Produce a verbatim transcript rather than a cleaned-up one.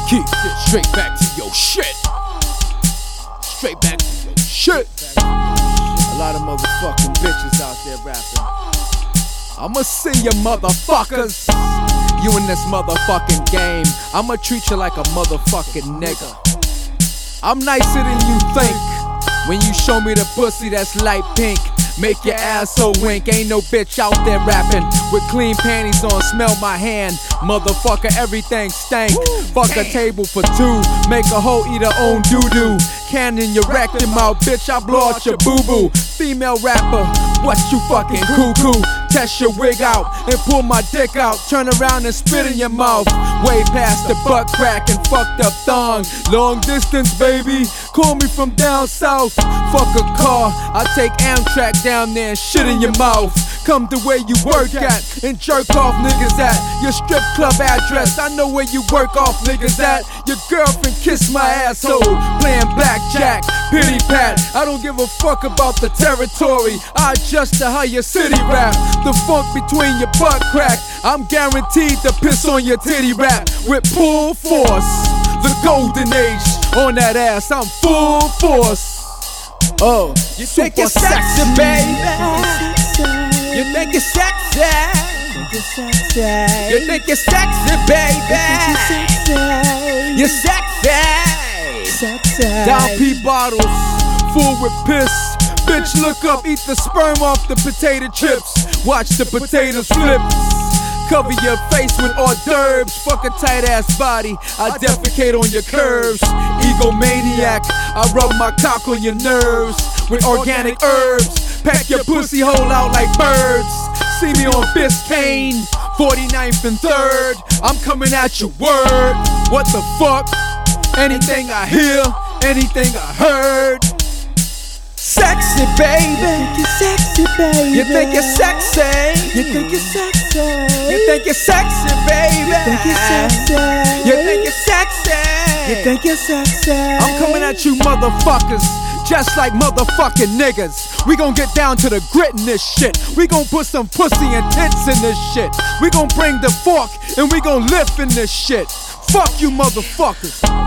Keep it straight back to your shit. Straight back to your shit. A lot of motherfucking bitches out there rapping. I'ma see you motherfuckers. You in this motherfucking game, I'ma treat you like a motherfucking nigga. I'm nicer than you think. When you show me the pussy that's light pink, make your asshole wink. Ain't no bitch out there rapping with clean panties on, smell my hand. Motherfucker, everything stank. Fuck a table for two, make a hoe eat her own doo-doo. Cannon your rectum out, bitch, I blow out your boo-boo. Female rapper, what you fucking cuckoo? Test your wig out and pull my dick out. Turn around and spit in your mouth. Way past the butt crack and fucked up thong. Long distance, baby, call me from down south. Fuck a car, I take Amtrak down there and shit in your mouth. Come to where you work at and jerk off niggas at your strip club address. I know where you work off niggas at. Your girlfriend kiss my asshole, playing blackjack, pity pat. I don't give a fuck about the territory. I adjust to how your city rap. The funk between your butt crack. I'm guaranteed to piss on your titty rap with full force. The golden age on that ass, I'm full force. Oh, you think you're sexy, baby? You think you're sexy? You think you're sexy, baby? You're sexy. Down P bottles, full with piss. Bitch, look up, eat the sperm off the potato chips. Watch the potatoes flip. Cover your face with hors d'oeuvres. Fuck a tight ass body, I defecate on your curves. Egomaniac, I rub my cock on your nerves with organic herbs. Pack your pussy hole out like birds. See me on Biscayne, forty-ninth and third. I'm coming at your word. What the fuck? Anything I hear, anything I heard. Sexy, baby. You sexy, baby. You think you're sexy. You think you're sexy. You think you're sexy, baby. You think you're sexy. You think you're sexy. You think you're sexy. I'm coming at you motherfuckers, just like motherfucking niggas. We gon' get down to the grit in this shit. We gon' put some pussy and tits in this shit. We gon' bring the fork and we gon' lift in this shit. Fuck you motherfuckers.